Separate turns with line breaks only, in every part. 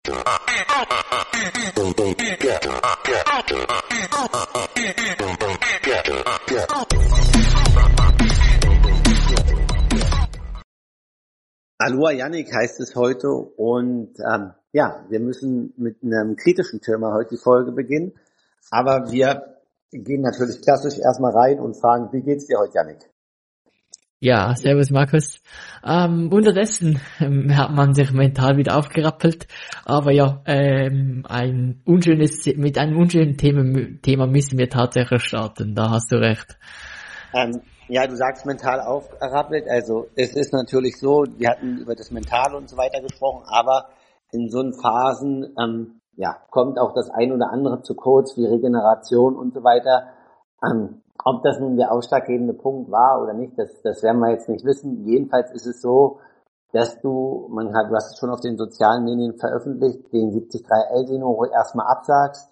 Aloha Yannick heißt es heute und wir müssen mit einem kritischen Thema heute die Folge beginnen, aber wir gehen natürlich klassisch erstmal rein und fragen, wie geht's dir heute, Yannick?
Ja, servus Markus. Unterdessen hat man sich mental wieder aufgerappelt, aber ja, mit einem unschönen Thema müssen wir tatsächlich starten, da hast du recht.
Ja, du sagst mental aufgerappelt, also es ist natürlich so, wir hatten über das Mentale und so weiter gesprochen, aber in so Phasen kommt auch das ein oder andere zu kurz, wie Regeneration und so weiter. Ob das nun der ausschlaggebende Punkt war oder nicht, das werden wir jetzt nicht wissen. Jedenfalls ist es so, dass du hast es schon auf den sozialen Medien veröffentlicht, den 73 L-Sino erstmal absagst.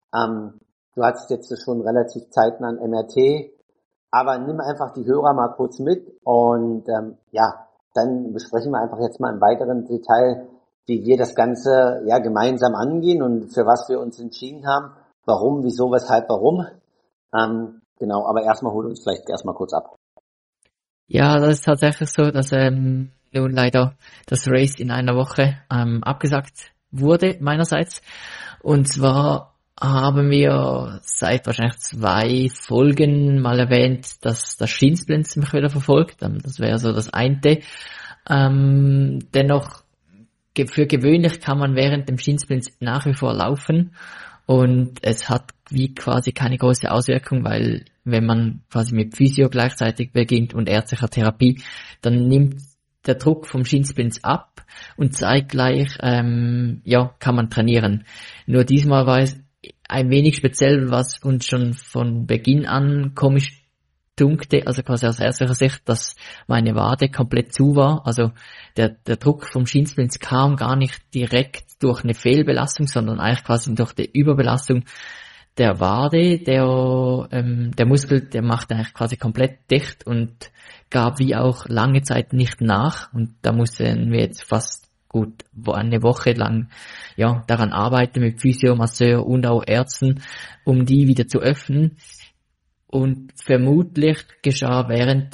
Du hattest jetzt schon relativ zeitnah ein MRT, aber nimm einfach die Hörer mal kurz mit und dann besprechen wir einfach jetzt mal im weiteren Detail, wie wir das Ganze gemeinsam angehen und für was wir uns entschieden haben, warum, wieso, weshalb, warum. Genau, aber erstmal hol uns vielleicht erstmal kurz ab.
Ja, das ist tatsächlich so, dass nun leider das Race in einer Woche abgesagt wurde meinerseits. Und zwar haben wir seit wahrscheinlich 2 Folgen mal erwähnt, dass das Schiensplints mich wieder verfolgt. Das wäre so das eine. Dennoch, für gewöhnlich kann man während dem Schiensplints nach wie vor laufen. Und es hat wie quasi keine große Auswirkung, weil wenn man quasi mit Physio gleichzeitig beginnt und ärztlicher Therapie, dann nimmt der Druck vom Schiensplints ab und zeitgleich kann man trainieren. Nur diesmal war es ein wenig speziell, was uns schon von Beginn an komisch dunkte, also quasi aus ärztlicher Sicht, dass meine Wade komplett zu war. Also der Druck vom Schiensplints kam gar nicht direkt durch eine Fehlbelastung, sondern eigentlich quasi durch die Überbelastung der Wade. Der Muskel, der macht eigentlich quasi komplett dicht und gab wie auch lange Zeit nicht nach. Und da mussten wir jetzt fast gut eine Woche lang daran arbeiten mit Physio, Masseur und auch Ärzten, um die wieder zu öffnen. Und vermutlich geschah während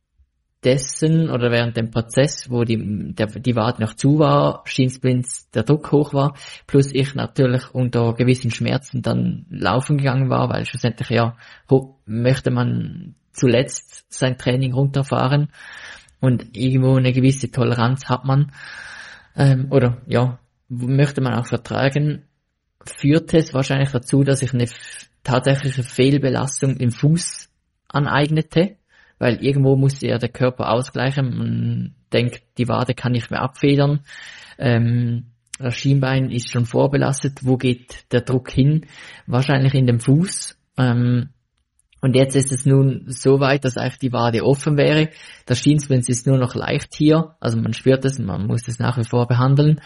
dem Prozess, wo die Wade noch zu war, Schiensplints, der Druck hoch war, plus ich natürlich unter gewissen Schmerzen dann laufen gegangen war, weil schlussendlich möchte man zuletzt sein Training runterfahren und irgendwo eine gewisse Toleranz hat man, möchte man auch vertragen, führte es wahrscheinlich dazu, dass ich eine tatsächliche Fehlbelastung im Fuß aneignete, weil irgendwo musste ja der Körper ausgleichen. Man denkt, die Wade kann nicht mehr abfedern. Das Schienbein ist schon vorbelastet. Wo geht der Druck hin? Wahrscheinlich in den Fuß. Und jetzt ist es nun so weit, dass eigentlich die Wade offen wäre. Das Schienbein ist nur noch leicht hier. Also man spürt es, man muss es nach wie vor behandeln.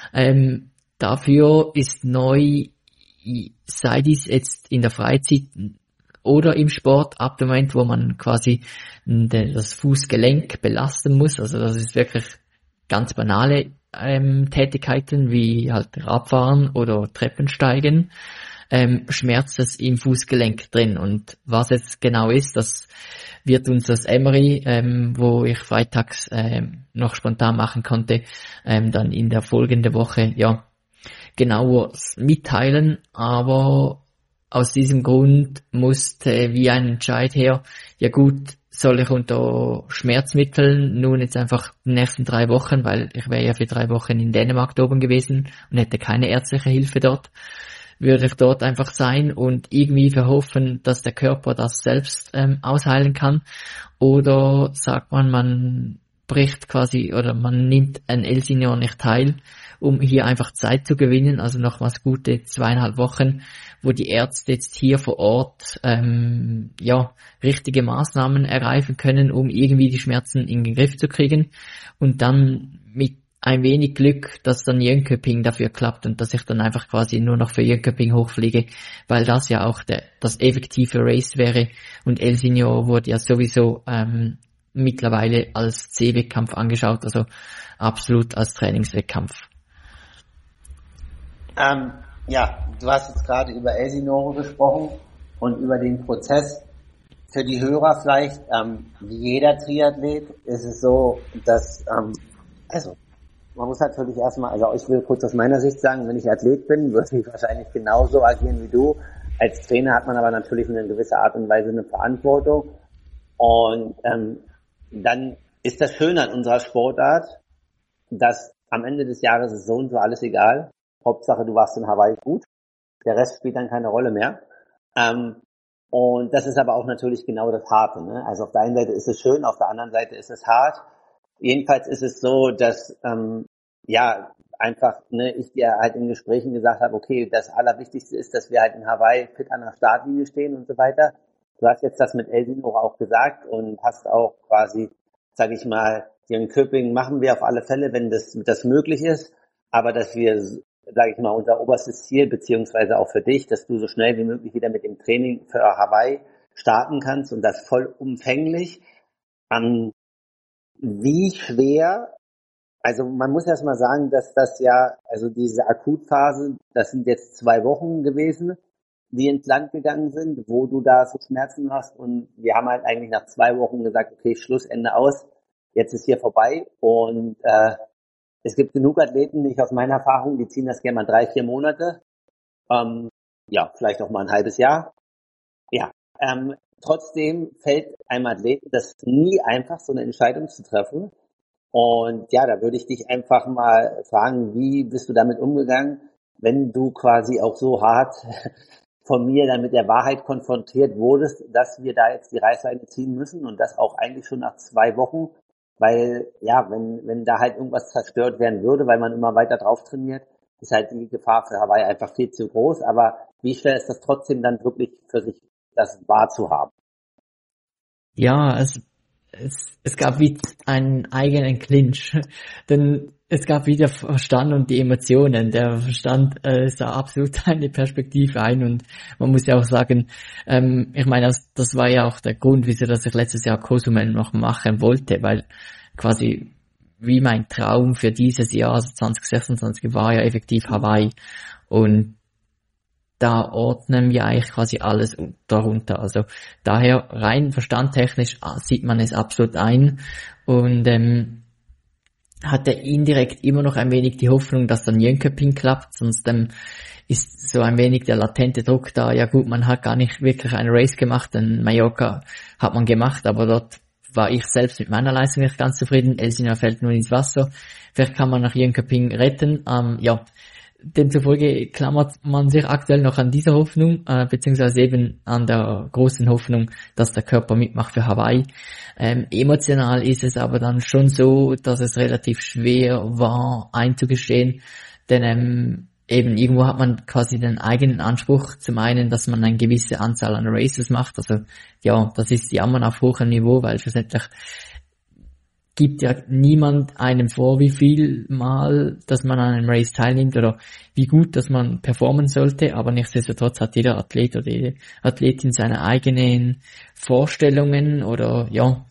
Dafür ist neu, sei dies jetzt in der Freizeit oder im Sport, ab dem Moment, wo man quasi das Fußgelenk belasten muss, also das ist wirklich ganz banale Tätigkeiten wie halt Radfahren oder Treppensteigen, schmerzt es im Fußgelenk drin. Und was jetzt genau ist, das wird uns das MRI, wo ich freitags noch spontan machen konnte, dann in der folgenden Woche genauer mitteilen, aber aus diesem Grund musste wie ein Entscheid her, soll ich unter Schmerzmitteln nun jetzt einfach die nächsten 3 Wochen, weil ich wäre ja für 3 Wochen in Dänemark oben gewesen und hätte keine ärztliche Hilfe dort, würde ich dort einfach sein und irgendwie verhoffen, dass der Körper das selbst ausheilen kann, oder sagt man bricht quasi oder man nimmt ein L-Senior nicht teil, um hier einfach Zeit zu gewinnen, also nochmals gute 2,5 Wochen, wo die Ärzte jetzt hier vor Ort richtige Maßnahmen ergreifen können, um irgendwie die Schmerzen in den Griff zu kriegen, und dann mit ein wenig Glück, dass dann Jönköping dafür klappt und dass ich dann einfach quasi nur noch für Jönköping hochfliege, weil das ja auch das effektive Race wäre, und El Senior wurde ja sowieso mittlerweile als C-Wettkampf angeschaut, also absolut als Trainingswettkampf.
Ähm, ja, du hast jetzt gerade über Elsinore gesprochen und über den Prozess. Für die Hörer vielleicht, wie jeder Triathlet ist es so, dass, also man muss natürlich erstmal, also ich will kurz aus meiner Sicht sagen, wenn ich Athlet bin, würde ich wahrscheinlich genauso agieren wie du. Als Trainer hat man aber natürlich in einer gewissen Art und Weise eine Verantwortung. Und dann ist das Schöne an unserer Sportart, dass am Ende des Jahres ist so und so alles egal. Hauptsache, du warst in Hawaii gut. Der Rest spielt dann keine Rolle mehr. Ähm, und das ist aber auch natürlich genau das Harte. Ne? Also auf der einen Seite ist es schön, auf der anderen Seite ist es hart. Jedenfalls ist es so, dass ja einfach ich dir halt in Gesprächen gesagt habe, okay, das Allerwichtigste ist, dass wir halt in Hawaii fit an der Startlinie stehen und so weiter. Du hast jetzt das mit Elsinore auch gesagt und hast auch quasi, sage ich mal, hier in Köping machen wir auf alle Fälle, wenn das möglich ist, aber dass wir, sage ich mal, unser oberstes Ziel, beziehungsweise auch für dich, dass du so schnell wie möglich wieder mit dem Training für Hawaii starten kannst und das vollumfänglich. Wie schwer, also man muss erst mal sagen, dass das ja, also diese Akutphase, das sind jetzt 2 Wochen gewesen, die ins Land gegangen sind, wo du da so Schmerzen hast und wir haben halt eigentlich nach 2 Wochen gesagt, okay, Schluss, Ende aus, jetzt ist hier vorbei und es gibt genug Athleten, ich aus meiner Erfahrung, die ziehen das gerne mal 3, 4 Monate, ähm, ja, vielleicht auch mal ein halbes Jahr. Ja, trotzdem fällt einem Athleten das nie einfach, so eine Entscheidung zu treffen. Und ja, da würde ich dich einfach mal fragen, wie bist du damit umgegangen, wenn du quasi auch so hart von mir dann mit der Wahrheit konfrontiert wurdest, dass wir da jetzt die Reißleine ziehen müssen und das auch eigentlich schon nach 2 Wochen, weil ja, wenn da halt irgendwas zerstört werden würde, weil man immer weiter drauf trainiert, ist halt die Gefahr für Hawaii einfach viel zu groß. Aber wie schwer ist das trotzdem dann wirklich für sich, das wahrzuhaben?
Ja, es gab wie einen eigenen Clinch, denn es gab wie der Verstand und die Emotionen. Der Verstand sah absolut eine Perspektive ein und man muss ja auch sagen, ich meine, das war ja auch der Grund, wieso dass ich letztes Jahr Cozumel noch machen wollte, weil quasi wie mein Traum für dieses Jahr, also 2026, war ja effektiv Hawaii und da ordnen wir eigentlich quasi alles darunter. Also daher rein verstandtechnisch sieht man es absolut ein und hatte indirekt immer noch ein wenig die Hoffnung, dass dann Jönköping klappt, sonst ist so ein wenig der latente Druck da. Ja gut, man hat gar nicht wirklich ein Race gemacht, denn Mallorca hat man gemacht, aber dort war ich selbst mit meiner Leistung nicht ganz zufrieden. Elsinore fällt nur ins Wasser. Vielleicht kann man nach Jönköping retten. Ja, demzufolge klammert man sich aktuell noch an dieser Hoffnung, beziehungsweise eben an der großen Hoffnung, dass der Körper mitmacht für Hawaii. Emotional ist es aber dann schon so, dass es relativ schwer war einzugestehen, denn eben irgendwo hat man quasi den eigenen Anspruch, zum einen, dass man eine gewisse Anzahl an Races macht, also ja, das ist Jammern auf hohem Niveau, weil schlussendlich gibt ja niemand einem vor, wie viel Mal, dass man an einem Race teilnimmt oder wie gut, dass man performen sollte, aber nichtsdestotrotz hat jeder Athlet oder jede Athletin seine eigenen Vorstellungen oder ja,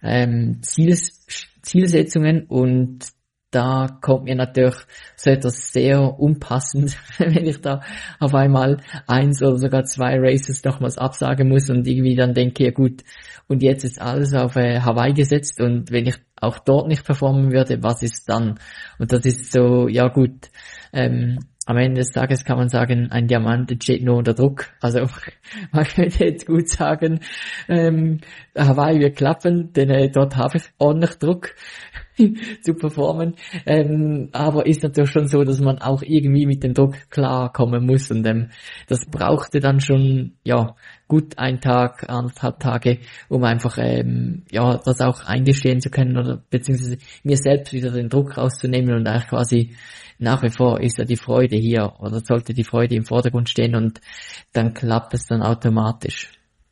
Zielsetzungen und da kommt mir natürlich so etwas sehr unpassend, wenn ich da auf einmal 1 oder sogar 2 Races nochmals absagen muss und irgendwie dann denke, ja gut, und jetzt ist alles auf Hawaii gesetzt und wenn ich auch dort nicht performen würde, was ist dann? Und das ist so, ja gut, am Ende des Tages kann man sagen, ein Diamant entsteht nur unter Druck. Also man könnte jetzt gut sagen, Hawaii wird klappen, denn dort habe ich ordentlich Druck zu performen. Aber ist natürlich schon so, dass man auch irgendwie mit dem Druck klarkommen muss und das brauchte dann schon ja gut 1 Tag, 1,5 Tage, um einfach ja das auch eingestehen zu können oder beziehungsweise mir selbst wieder den Druck rauszunehmen und eigentlich quasi nach wie vor ist ja die Freude hier oder sollte die Freude im Vordergrund stehen und dann klappt es dann automatisch.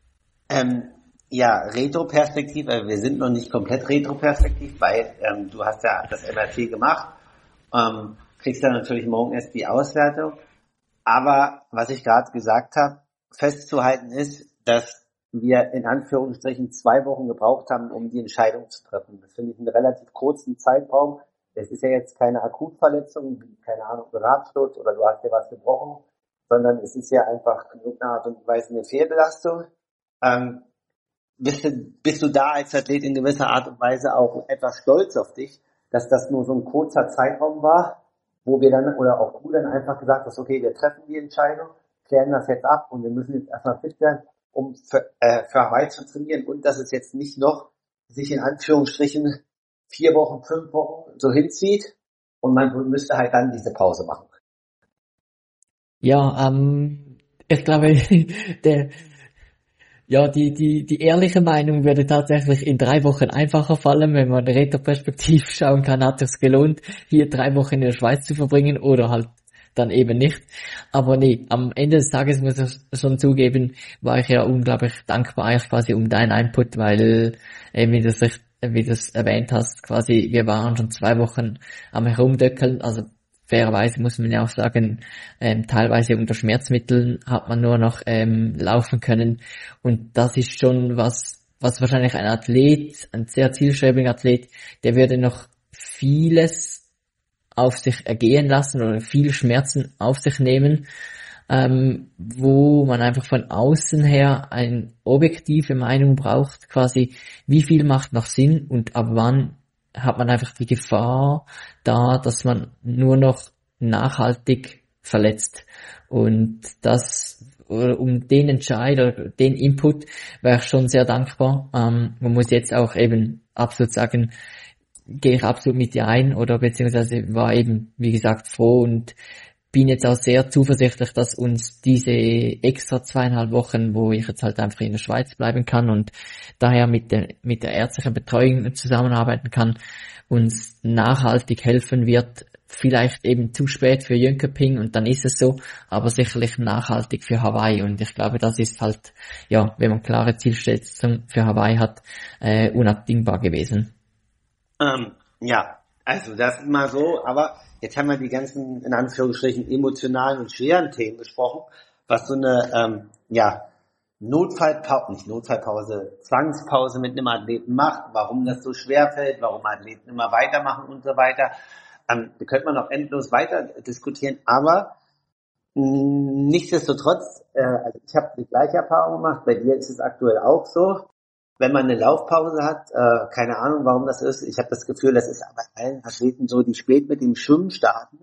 Ja, Retroperspektiv, wir sind noch nicht komplett Retroperspektiv, weil du hast ja das MRT gemacht, kriegst dann natürlich morgen erst die Auswertung. Aber was ich gerade gesagt habe, festzuhalten ist, dass wir in Anführungsstrichen 2 Wochen gebraucht haben, um die Entscheidung zu treffen. Das finde ich einen relativ kurzen Zeitraum, es ist ja jetzt keine Akutverletzung, wie, keine Ahnung, Radschutz oder du hast dir was gebrochen, sondern es ist ja einfach in irgendeiner Art und Weise eine Fehlbelastung. Ähm, bist du da als Athlet in gewisser Art und Weise auch etwas stolz auf dich, dass das nur so ein kurzer Zeitraum war, wo wir dann, oder auch du dann einfach gesagt hast, okay, wir treffen die Entscheidung, klären das jetzt ab und wir müssen jetzt erstmal fit werden, um für Hawaii zu trainieren und dass es jetzt nicht noch sich in Anführungsstrichen 4 Wochen, 5 Wochen so hinzieht und man müsste halt dann diese Pause machen.
Ja, ich glaube, der, ja, die ehrliche Meinung würde tatsächlich in 3 Wochen einfacher fallen, wenn man retroperspektiv schauen kann, hat es gelohnt, hier 3 Wochen in der Schweiz zu verbringen oder halt dann eben nicht. Aber nee, am Ende des Tages muss ich schon zugeben, war ich ja unglaublich dankbar eigentlich quasi um deinen Input, weil wie du es erwähnt hast, quasi wir waren schon 2 Wochen am Herumdöckeln, also fairerweise muss man ja auch sagen, teilweise unter Schmerzmitteln hat man nur noch laufen können und das ist schon was wahrscheinlich ein Athlet, ein sehr zielstrebiger Athlet, der würde noch vieles auf sich ergehen lassen oder viel Schmerzen auf sich nehmen, wo man einfach von außen her eine objektive Meinung braucht, quasi wie viel macht noch Sinn und ab wann hat man einfach die Gefahr da, dass man nur noch nachhaltig verletzt. Und das, um den Entscheid oder den Input wäre ich schon sehr dankbar. Man muss jetzt auch eben absolut sagen, gehe ich absolut mit dir ein oder beziehungsweise war eben, wie gesagt, froh und bin jetzt auch sehr zuversichtlich, dass uns diese extra 2,5 Wochen, wo ich jetzt halt einfach in der Schweiz bleiben kann und daher mit der ärztlichen Betreuung zusammenarbeiten kann, uns nachhaltig helfen wird. Vielleicht eben zu spät für Jönköping und dann ist es so, aber sicherlich nachhaltig für Hawaii und ich glaube, das ist halt, ja, wenn man klare Zielsetzung für Hawaii hat, unabdingbar gewesen.
Ja, also das ist mal so, aber jetzt haben wir die ganzen, in Anführungsstrichen, emotionalen und schweren Themen besprochen, was so eine, Notfallpause, Zwangspause mit einem Athleten macht, warum das so schwer fällt, warum Athleten immer weitermachen und so weiter. Da könnte man noch endlos weiter diskutieren, aber nichtsdestotrotz, also ich habe die gleiche Erfahrung gemacht, bei dir ist es aktuell auch so, wenn man eine Laufpause hat, keine Ahnung, warum das ist, ich habe das Gefühl, das ist bei allen Athleten so, die spät mit dem Schwimmen starten,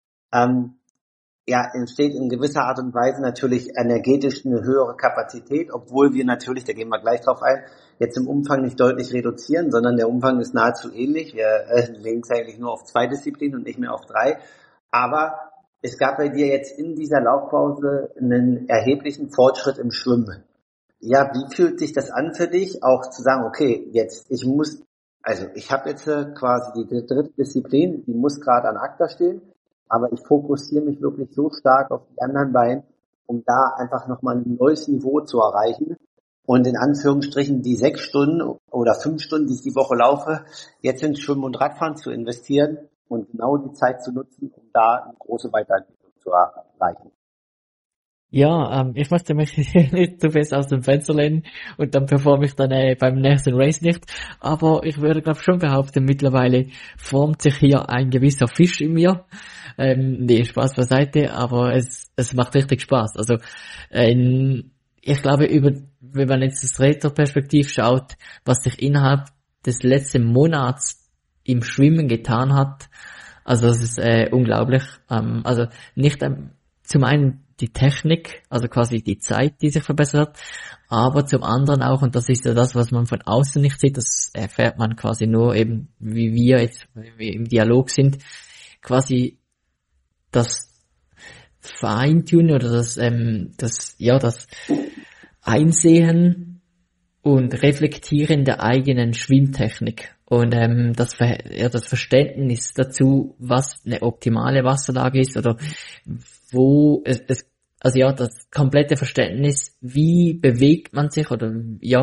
entsteht in gewisser Art und Weise natürlich energetisch eine höhere Kapazität, obwohl wir natürlich, da gehen wir gleich drauf ein, jetzt im Umfang nicht deutlich reduzieren, sondern der Umfang ist nahezu ähnlich. Wir legen es eigentlich nur auf 2 Disziplinen und nicht mehr auf 3. Aber es gab bei dir jetzt in dieser Laufpause einen erheblichen Fortschritt im Schwimmen. Ja, wie fühlt sich das an für dich, auch zu sagen, okay, jetzt, ich habe jetzt quasi die dritte Disziplin, die muss gerade an ACTA stehen, aber ich fokussiere mich wirklich so stark auf die anderen beiden, um da einfach nochmal ein neues Niveau zu erreichen und in Anführungsstrichen die 6 Stunden oder 5 Stunden, die ich die Woche laufe, jetzt ins Schwimmen und Radfahren zu investieren und genau die Zeit zu nutzen, um da eine große Weiterentwicklung zu erreichen.
Ja, ich möchte mich nicht zu fest aus dem Fenster lehnen und dann performe ich dann beim nächsten Race nicht. Aber ich würde glaube schon behaupten, mittlerweile formt sich hier ein gewisser Fisch in mir. Nee, Spaß beiseite, aber es macht richtig Spaß. Also ich glaube, wenn man jetzt das Retro-Perspektiv schaut, was sich innerhalb des letzten Monats im Schwimmen getan hat, also das ist unglaublich. Also nicht zum einen die Technik, also quasi die Zeit, die sich verbessert hat, aber zum anderen auch, und das ist ja das, was man von außen nicht sieht, das erfährt man quasi nur eben, wie wir jetzt wenn wir im Dialog sind, quasi das Feintunen oder das Einsehen und Reflektieren der eigenen Schwimmtechnik und das Verständnis dazu, was eine optimale Wasserlage ist oder wo das komplette Verständnis, wie bewegt man sich oder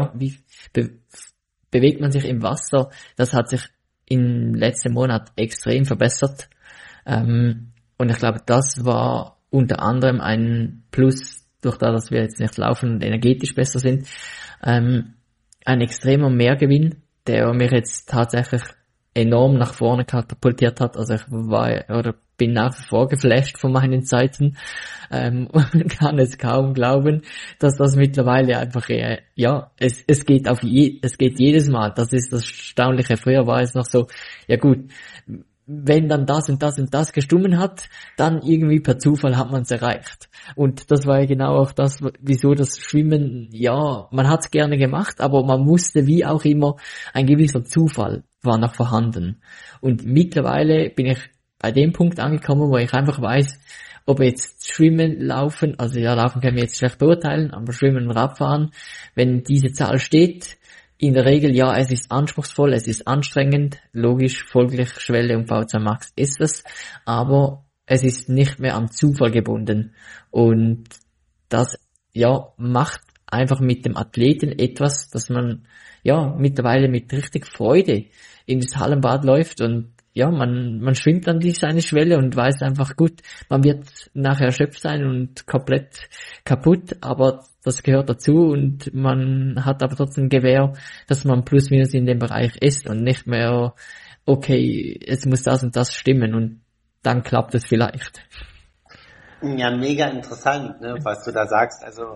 bewegt man sich im Wasser, das hat sich im letzten Monat extrem verbessert. Und ich glaube, das war unter anderem ein Plus, durch das, dass wir jetzt nicht laufen und energetisch besser sind, ein extremer Mehrgewinn, der mir jetzt tatsächlich enorm nach vorne katapultiert hat. Also ich bin nach wie vor geflasht von meinen Zeiten und kann es kaum glauben, dass das mittlerweile einfach es geht jedes Mal. Das ist das Erstaunliche. Früher war es noch so, ja gut, wenn dann das und das und das gestimmt hat, dann irgendwie per Zufall hat man es erreicht. Und das war ja genau auch das, wieso das Schwimmen, ja, man hat es gerne gemacht, aber man musste wie auch immer, ein gewisser Zufall war noch vorhanden. Und mittlerweile bin ich bei dem Punkt angekommen, wo ich einfach weiß, ob jetzt Schwimmen, Laufen, also ja, Laufen können wir jetzt schlecht beurteilen, aber Schwimmen und Radfahren, wenn diese Zahl steht, in der Regel, ja, es ist anspruchsvoll, es ist anstrengend, logisch, folglich Schwelle und V2 Max ist es, aber es ist nicht mehr am Zufall gebunden. Und das, ja, macht einfach mit dem Athleten etwas, dass man, ja, mittlerweile mit richtig Freude ins Hallenbad läuft und ja, man schwimmt dann seine Schwelle und weiß einfach, gut, man wird nachher erschöpft sein und komplett kaputt, aber das gehört dazu und man hat aber trotzdem Gewähr, dass man plus minus in dem Bereich ist und nicht mehr, okay, es muss das und das stimmen und dann klappt es vielleicht.
Ja, mega interessant, ne, was du da sagst. Also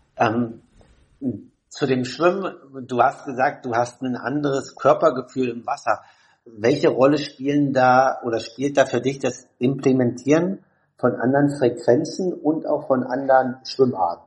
zu dem Schwimmen, du hast gesagt, du hast ein anderes Körpergefühl im Wasser. Welche Rolle spielt da für dich das Implementieren von anderen Frequenzen und auch von anderen Schwimmarten?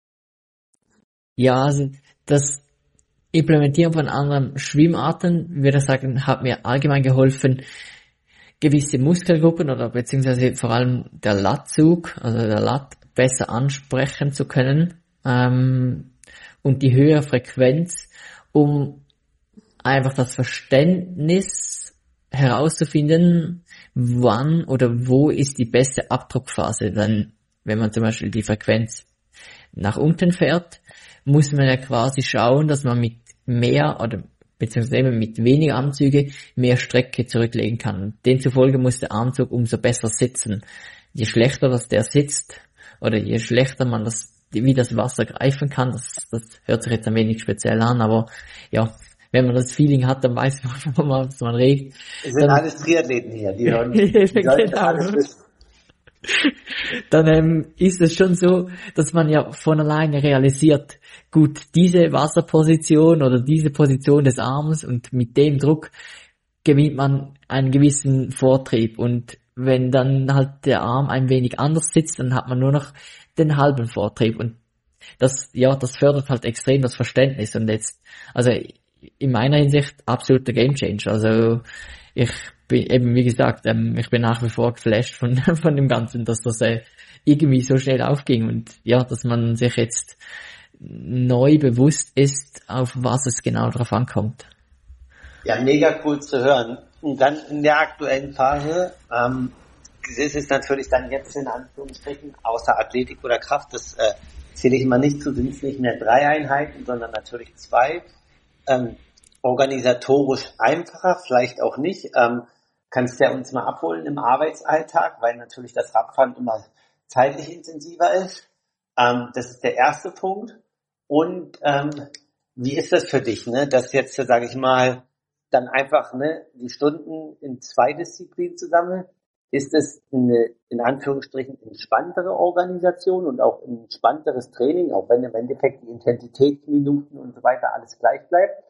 Ja, also das Implementieren von anderen Schwimmarten, würde ich sagen, hat mir allgemein geholfen, gewisse Muskelgruppen oder beziehungsweise vor allem der Latzug, also der Lat, besser ansprechen zu können und die höhere Frequenz, um einfach das Verständnis herauszufinden, wann oder wo ist die beste Abdruckphase. Denn wenn man zum Beispiel die Frequenz nach unten fährt, muss man ja quasi schauen, dass man mit mehr oder beziehungsweise mit weniger Anzüge mehr Strecke zurücklegen kann. Demzufolge muss der Anzug umso besser sitzen. Je schlechter das der sitzt oder je schlechter man wie das Wasser greifen kann, das hört sich jetzt ein wenig speziell an, aber ja, wenn man das Feeling hat, dann weiß man, was man regt.
Es sind alles Triathleten hier, die hören genau. Alles wissen.
Dann ist es schon so, dass man ja von alleine realisiert, gut, diese Wasserposition oder diese Position des Arms und mit dem Druck gewinnt man einen gewissen Vortrieb und wenn dann halt der Arm ein wenig anders sitzt, dann hat man nur noch den halben Vortrieb und das fördert halt extrem das Verständnis und jetzt, also in meiner Hinsicht absoluter Gamechanger. Also ich bin eben, wie gesagt, ich bin nach wie vor geflasht von dem Ganzen, dass das irgendwie so schnell aufging und ja, dass man sich jetzt neu bewusst ist, auf was es genau drauf ankommt.
Ja, mega cool zu hören. Und dann in der aktuellen Phase ist es natürlich dann jetzt in Anführungsstrichen außer Athletik oder Kraft, das zähle ich mal nicht zu, sind es nicht mehr 3 Einheiten, sondern natürlich 2. Organisatorisch einfacher, vielleicht auch nicht. Kannst du ja uns mal abholen im Arbeitsalltag, weil natürlich das Radfahren immer zeitlich intensiver ist. Das ist der erste Punkt. Und wie ist das für dich, ne? Dass jetzt, sage ich mal, dann einfach die Stunden in 2 Disziplinen zu sammeln? Ist es eine, in Anführungsstrichen, entspanntere Organisation und auch ein entspannteres Training, auch wenn im Endeffekt die Intensitätsminuten und so weiter alles gleich bleibt?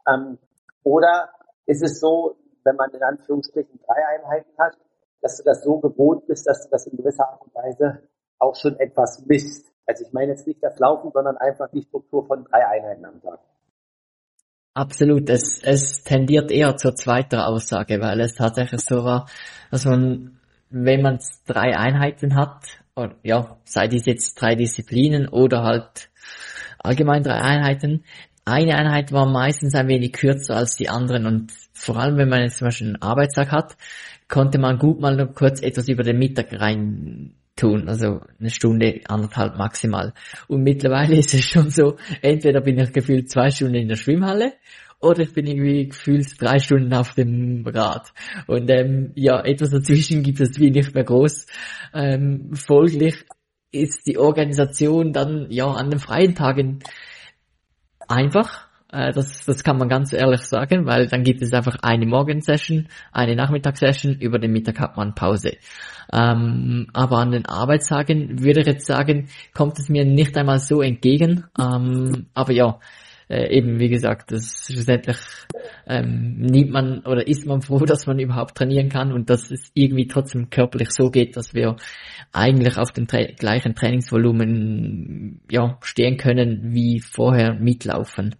Oder ist es so, wenn man in Anführungsstrichen 3 Einheiten hat, dass du das so gewohnt bist, dass du das in gewisser Art und Weise auch schon etwas misst? Also ich meine jetzt nicht das Laufen, sondern einfach die Struktur von 3 Einheiten am Tag.
Absolut, es tendiert eher zur zweiten Aussage, weil es tatsächlich so war, dass man, wenn man 3 Einheiten hat, oder, ja, sei dies jetzt 3 Disziplinen oder halt allgemein 3 Einheiten, eine Einheit war meistens ein wenig kürzer als die anderen und vor allem, wenn man jetzt zum Beispiel einen Arbeitstag hat, konnte man gut mal noch kurz etwas über den Mittag rein tun, also 1 Stunde, 1,5 maximal. Und mittlerweile ist es schon so, entweder bin ich gefühlt 2 Stunden in der Schwimmhalle oder ich bin irgendwie gefühlt 3 Stunden auf dem Rad. Und ja, etwas dazwischen gibt es wie nicht mehr groß. Folglich ist die Organisation dann ja an den freien Tagen einfach, Das kann man ganz ehrlich sagen, weil dann gibt es einfach eine Morgensession, eine Nachmittagssession, über den Mittag hat man Pause. Aber an den Arbeitstagen würde ich jetzt sagen, kommt es mir nicht einmal so entgegen. Aber ja, eben wie gesagt, das schlussendlich nimmt man oder ist man froh, dass man überhaupt trainieren kann und dass es irgendwie trotzdem körperlich so geht, dass wir eigentlich auf dem gleichen Trainingsvolumen ja stehen können wie vorher mitlaufen.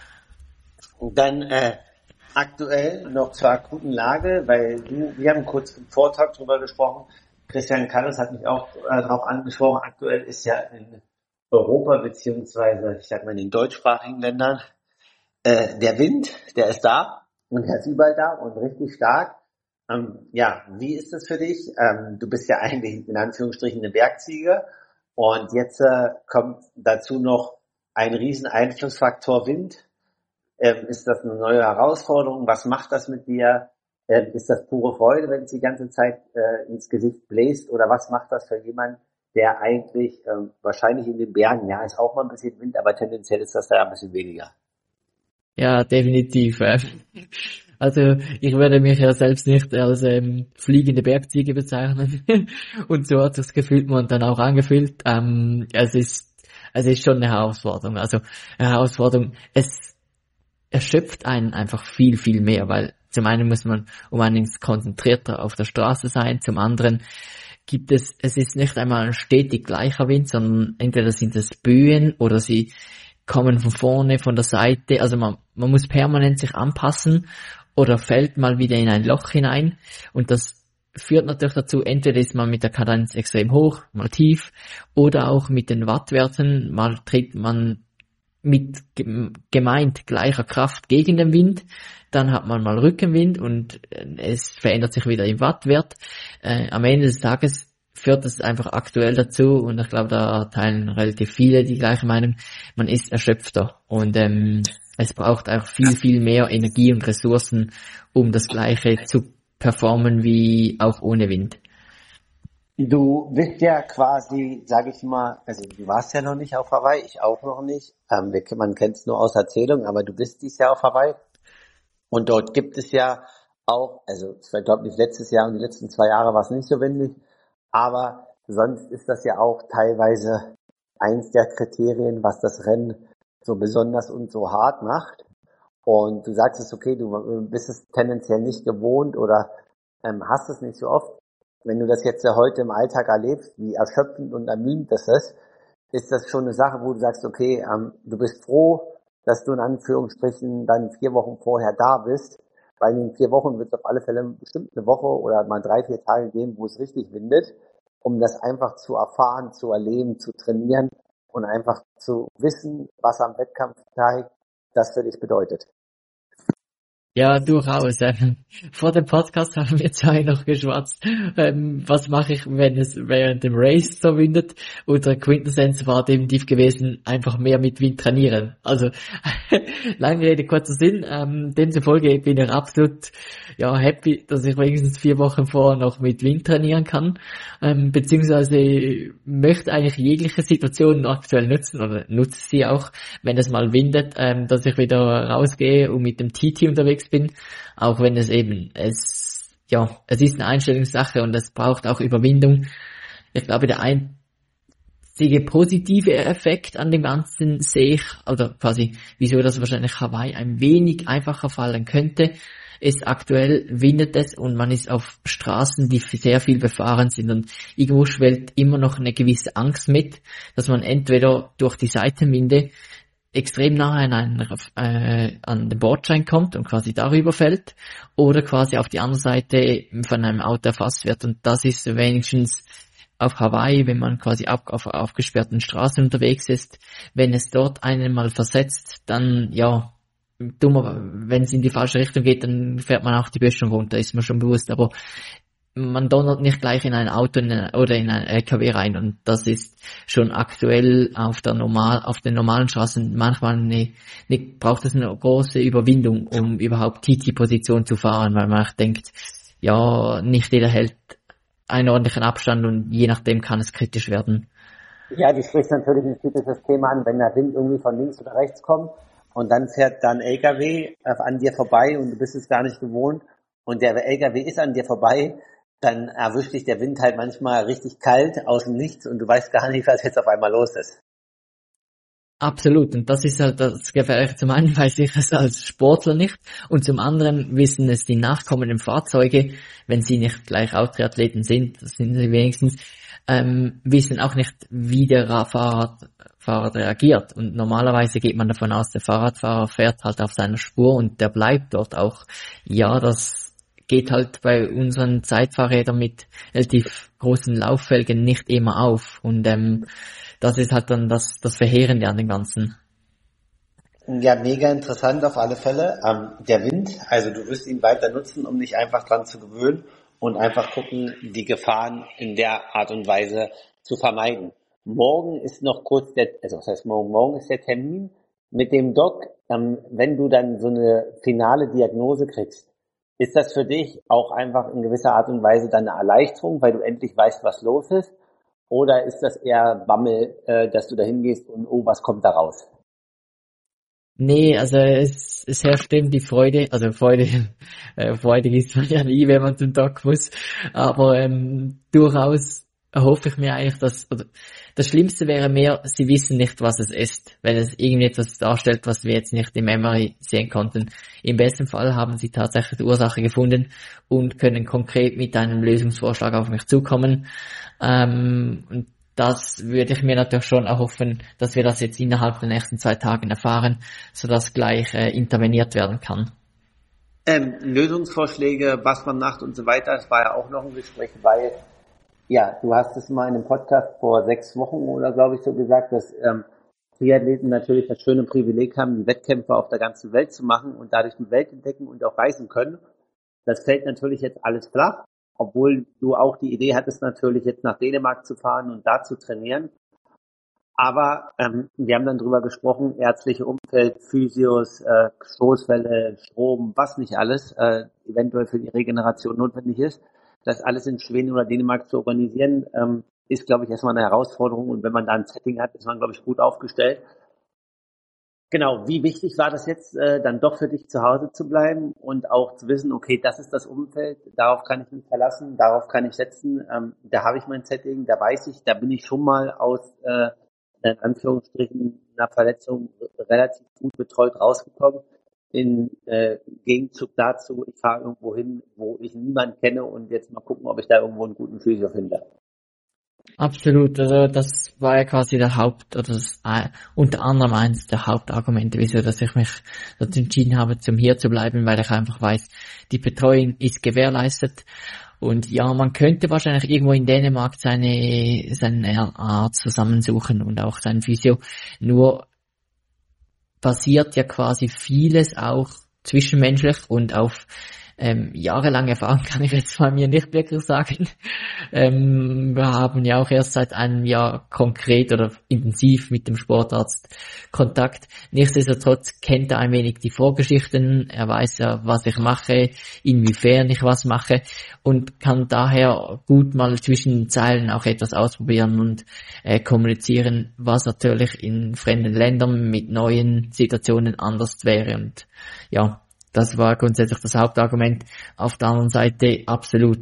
Und dann aktuell noch zur akuten Lage, weil wir haben kurz im Vortrag drüber gesprochen, Christian Kalles hat mich auch darauf angesprochen, aktuell ist ja in Europa beziehungsweise ich sag mal in den deutschsprachigen Ländern der Wind, der ist da und er ist überall da und richtig stark. Ja, wie ist das für dich? Du bist ja eigentlich in Anführungsstrichen eine Bergziege und jetzt kommt dazu noch ein riesen Einflussfaktor Wind. Ist das eine neue Herausforderung? Was macht das mit dir? Ist das pure Freude, wenn es die ganze Zeit ins Gesicht bläst? Oder was macht das für jemanden, der eigentlich wahrscheinlich in den Bergen, ja, ist auch mal ein bisschen Wind, aber tendenziell ist das da ein bisschen weniger.
Ja, definitiv. Also ich würde mich ja selbst nicht als fliegende Bergziege bezeichnen. Und so hat sich das gefühlt man dann auch angefühlt. Es ist schon eine Herausforderung. Also eine Herausforderung, es erschöpft einen einfach viel, viel mehr, weil zum einen muss man um einiges konzentrierter auf der Straße sein, zum anderen es ist nicht einmal ein stetig gleicher Wind, sondern entweder sind es Böen oder sie kommen von vorne, von der Seite, also man muss permanent sich anpassen oder fällt mal wieder in ein Loch hinein und das führt natürlich dazu, entweder ist man mit der Kadenz extrem hoch, mal tief oder auch mit den Wattwerten, mal tritt man mit gemeint gleicher Kraft gegen den Wind, dann hat man mal Rückenwind und es verändert sich wieder im Wattwert. Am Ende des Tages führt es einfach aktuell dazu und ich glaube, da teilen relativ viele die gleiche Meinung, man ist erschöpfter und es braucht auch viel, viel mehr Energie und Ressourcen, um das Gleiche zu performen wie auch ohne Wind.
Du bist ja quasi, sage ich mal, also du warst ja noch nicht auf Hawaii, ich auch noch nicht. Man kennt es nur aus Erzählungen, aber du bist dieses Jahr auf Hawaii. Und dort gibt es ja auch, also ich glaube nicht letztes Jahr und die letzten 2 Jahre war es nicht so windig, aber sonst ist das ja auch teilweise eins der Kriterien, was das Rennen so besonders und so hart macht. Und du sagst es, okay, du bist es tendenziell nicht gewohnt oder hast es nicht so oft. Wenn du das jetzt ja heute im Alltag erlebst, wie erschöpfend und ermüdend das ist das schon eine Sache, wo du sagst, okay, du bist froh, dass du in Anführungsstrichen dann 4 Wochen vorher da bist, weil in den 4 Wochen wird es auf alle Fälle bestimmt eine Woche oder mal 3, 4 Tage geben, wo es richtig windet, um das einfach zu erfahren, zu erleben, zu trainieren und einfach zu wissen, was am Wettkampftag das für dich bedeutet.
Ja, durchaus. Vor dem Podcast haben wir 2 noch geschwatzt. Was mache ich, wenn es während dem Race so windet? Und der Quintessenz war definitiv gewesen, einfach mehr mit Wind trainieren. Also, lange Rede, kurzer Sinn. Demzufolge bin ich absolut, happy, dass ich wenigstens 4 Wochen vorher noch mit Wind trainieren kann. Beziehungsweise möchte eigentlich jegliche Situation aktuell nutzen oder nutze sie auch, wenn es mal windet, dass ich wieder rausgehe und mit dem TT unterwegs bin, auch wenn es ist eine Einstellungssache und es braucht auch Überwindung. Ich glaube, der einzige positive Effekt an dem Ganzen sehe ich, oder quasi, wieso das wahrscheinlich Hawaii ein wenig einfacher fallen könnte, ist aktuell windet es und man ist auf Straßen, die sehr viel befahren sind und irgendwo schwellt immer noch eine gewisse Angst mit, dass man entweder durch die Seitenwinde extrem nahe an den Bordstein kommt und quasi darüber fällt oder quasi auf die andere Seite von einem Auto erfasst wird. Und das ist wenigstens auf Hawaii, wenn man quasi auf aufgesperrten Straßen unterwegs ist, wenn es dort einen mal versetzt, dann dummer, wenn es in die falsche Richtung geht, dann fährt man auch die Böschung runter, ist mir schon bewusst, aber man donnert nicht gleich in ein Auto oder in ein LKW rein und das ist schon aktuell auf den normalen Straßen manchmal braucht es eine große Überwindung, um überhaupt TT-Position zu fahren, weil man denkt, nicht jeder hält einen ordentlichen Abstand und je nachdem kann es kritisch werden.
Ja, du sprichst natürlich ein typisches Thema an, wenn der Wind irgendwie von links oder rechts kommt. und dann fährt dann LKW an dir vorbei und du bist es gar nicht gewohnt und der LKW ist an dir vorbei, dann erwischt dich der Wind halt manchmal richtig kalt aus dem Nichts und du weißt gar nicht, was jetzt auf einmal los ist.
Absolut. Und das ist halt das Gefährliche. Zum einen weiß ich es als Sportler nicht und zum anderen wissen es die nachkommenden Fahrzeuge, wenn sie nicht gleich auch Triathleten sind, das sind sie wenigstens, wissen auch nicht, wie der Fahrrad reagiert. Und normalerweise geht man davon aus, der Fahrradfahrer fährt halt auf seiner Spur und der bleibt dort auch. Ja, das geht halt bei unseren Zeitfahrrädern mit relativ großen Lauffelgen nicht immer auf. Und das ist halt dann das Verheerende an dem Ganzen.
Ja, mega interessant auf alle Fälle. Der Wind, also du wirst ihn weiter nutzen, um dich einfach dran zu gewöhnen und einfach gucken, die Gefahren in der Art und Weise zu vermeiden. Morgen ist noch kurz morgen ist der Termin mit dem Doc. Wenn du dann so eine finale Diagnose kriegst, ist das für dich auch einfach in gewisser Art und Weise dann eine Erleichterung, weil du endlich weißt, was los ist? Oder ist das eher Bammel, dass du da hingehst und was kommt da raus?
Nee, also es herrscht eben die Freude, also freudig ist man ja nie, wenn man zum Doc muss, aber durchaus erhoffe ich mir eigentlich, das Schlimmste wäre mehr, sie wissen nicht, was es ist, wenn es irgendwie etwas darstellt, was wir jetzt nicht im MRI sehen konnten. Im besten Fall haben sie tatsächlich die Ursache gefunden und können konkret mit einem Lösungsvorschlag auf mich zukommen. Und das würde ich mir natürlich schon erhoffen, dass wir das jetzt innerhalb der nächsten 2 Tagen erfahren, sodass gleich interveniert werden kann.
Lösungsvorschläge, was man macht und so weiter, das war ja auch noch ein Gespräch, weil ja, du hast es mal in einem Podcast vor 6 Wochen oder glaube ich so gesagt, dass Triathleten natürlich das schöne Privileg haben, die Wettkämpfe auf der ganzen Welt zu machen und dadurch die Welt entdecken und auch reisen können. Das fällt natürlich jetzt alles flach, obwohl du auch die Idee hattest, natürlich jetzt nach Dänemark zu fahren und da zu trainieren. Aber wir haben dann drüber gesprochen, ärztliche Umfeld, Physios, Stoßwelle, Strom, was nicht alles eventuell für die Regeneration notwendig ist. Das alles in Schweden oder Dänemark zu organisieren, ist, glaube ich, erstmal eine Herausforderung. Und wenn man da ein Setting hat, ist man, glaube ich, gut aufgestellt. Genau, wie wichtig war das jetzt, dann doch für dich zu Hause zu bleiben und auch zu wissen, okay, das ist das Umfeld, darauf kann ich mich verlassen, darauf kann ich setzen, da habe ich mein Setting, da weiß ich, da bin ich schon mal aus, in Anführungsstrichen, einer Verletzung relativ gut betreut rausgekommen. In Gegenzug dazu, ich fahre irgendwo hin, wo ich niemanden kenne und jetzt mal gucken, ob ich da irgendwo einen guten Physio finde.
Absolut, also das war ja quasi unter anderem eines der Hauptargumente, wieso dass ich mich dazu entschieden habe, hier zu bleiben, weil ich einfach weiß, die Betreuung ist gewährleistet und ja, man könnte wahrscheinlich irgendwo in Dänemark seinen Arzt zusammensuchen und auch seinen Physio, nur basiert ja quasi vieles auch zwischenmenschlich und auf jahrelange Erfahrung kann ich jetzt mal mir nicht wirklich sagen. Wir haben ja auch erst seit einem Jahr konkret oder intensiv mit dem Sportarzt Kontakt. Nichtsdestotrotz kennt er ein wenig die Vorgeschichten. Er weiß ja, was ich mache, inwiefern ich was mache und kann daher gut mal zwischen den Zeilen auch etwas ausprobieren und kommunizieren, was natürlich in fremden Ländern mit neuen Situationen anders wäre. Und ja, das war grundsätzlich das Hauptargument. Auf der anderen Seite absolut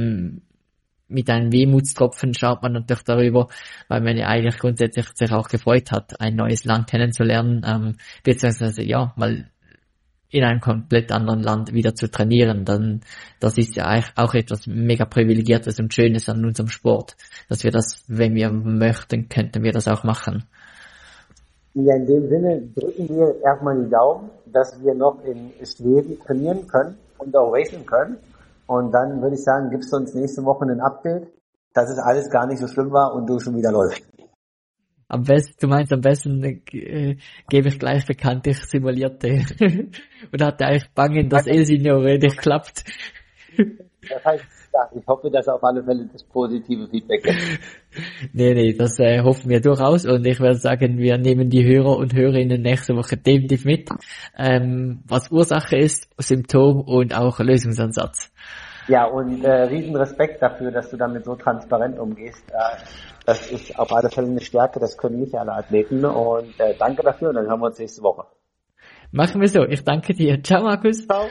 mit einem Wehmutstropfen schaut man natürlich darüber, weil man ja eigentlich grundsätzlich sich auch gefreut hat, ein neues Land kennenzulernen, beziehungsweise ja, mal in einem komplett anderen Land wieder zu trainieren. Dann, das ist ja eigentlich auch etwas mega Privilegiertes und Schönes an unserem Sport, dass wir das, wenn wir möchten, könnten wir das auch machen.
Ja, in dem Sinne drücken wir erstmal die Daumen, dass wir noch in Schweden trainieren können und auch racen können. Und dann würde ich sagen, gibst du uns nächste Woche ein Update, dass es alles gar nicht so schlimm war und du schon wieder läufst.
Am besten gebe ich gleich bekannt, ich simulierte und hatte eigentlich Bangen, dass El-Signore nicht klappt.
Das heißt, ja, ich hoffe, dass auf alle Fälle das positive Feedback gibt.
Nee, das hoffen wir durchaus und ich würde sagen, wir nehmen die Hörer und Hörerinnen nächste Woche definitiv mit, was Ursache ist, Symptom und auch Lösungsansatz.
Ja, und riesen Respekt dafür, dass du damit so transparent umgehst. Das ist auf alle Fälle eine Stärke, das können nicht alle Athleten und danke dafür und dann hören wir uns nächste Woche.
Machen wir so. Ich danke dir. Ciao, Markus.
Ciao.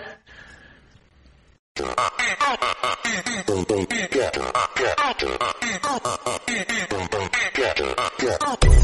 Get